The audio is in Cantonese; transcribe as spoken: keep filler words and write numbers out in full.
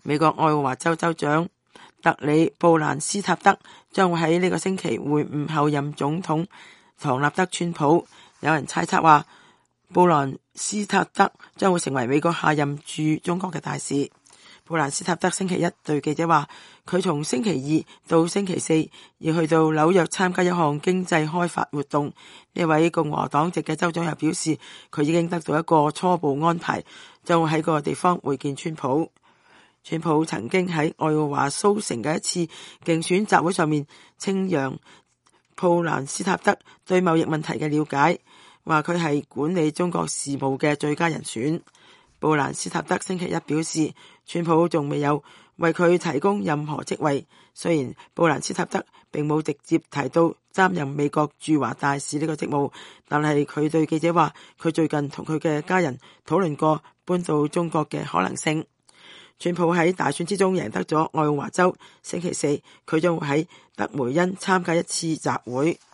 美國愛奧華州州長特里布蘭斯塔德將會喺呢個星期會晤後任總統唐納德川普。有人猜測話，布蘭斯塔德將會成為美國下任駐中國嘅大使。布蘭斯塔德星期一對記者話，佢從星期二到星期四要去到紐約參加一項經濟開發活動。呢位共和黨籍嘅州長又表示，佢已經得到一個初步安排，將會喺個地方會見川普。川普曾經喺愛奧華蘇城嘅一次競選集會上面稱揚布蘭斯塔德對貿易問題嘅了解，話佢係管理中國事務嘅最佳人選。布蘭斯塔德星期一表示，川普仲未有為佢提供任何職位。雖然布蘭斯塔德並冇直接提到擔任美國駐華大使呢個職務，但係佢對記者話，佢最近同佢嘅家人討論過搬到中國嘅可能性。川普喺大選之中贏得咗愛奧華州，星期四佢將會喺德梅恩參加一次集會。